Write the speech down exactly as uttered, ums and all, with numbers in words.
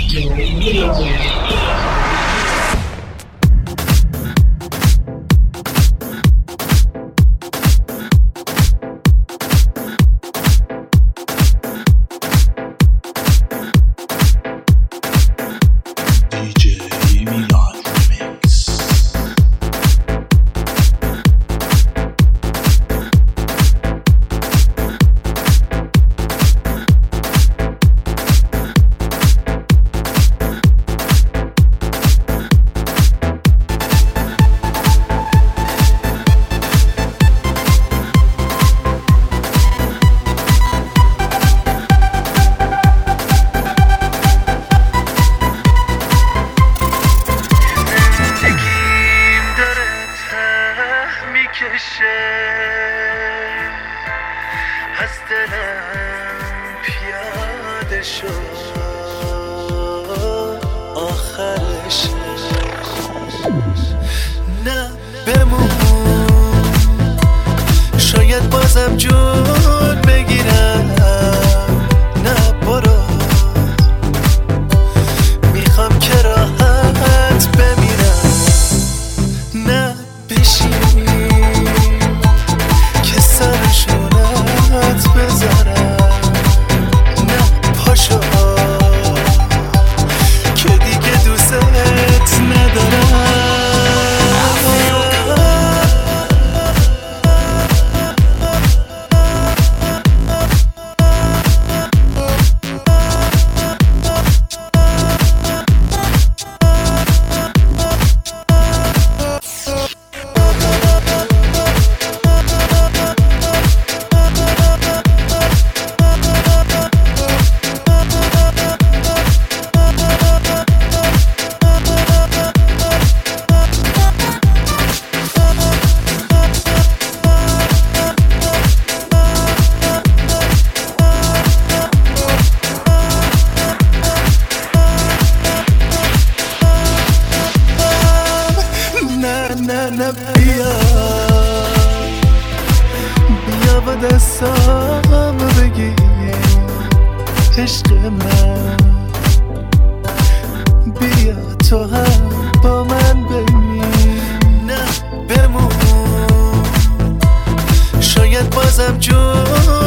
از دلم پیاده شد آخرش نه بمون شاید بازم جون بگیرم نه برو میخوام که راحت بمیرم نه بشین که سرشونت بذارم نه پاشو که دیگه دوست ندارم نه نه بیا بیا با دستام بگیر عشق من بیا تو هم با من بمیر نه بمون شاید بازم جون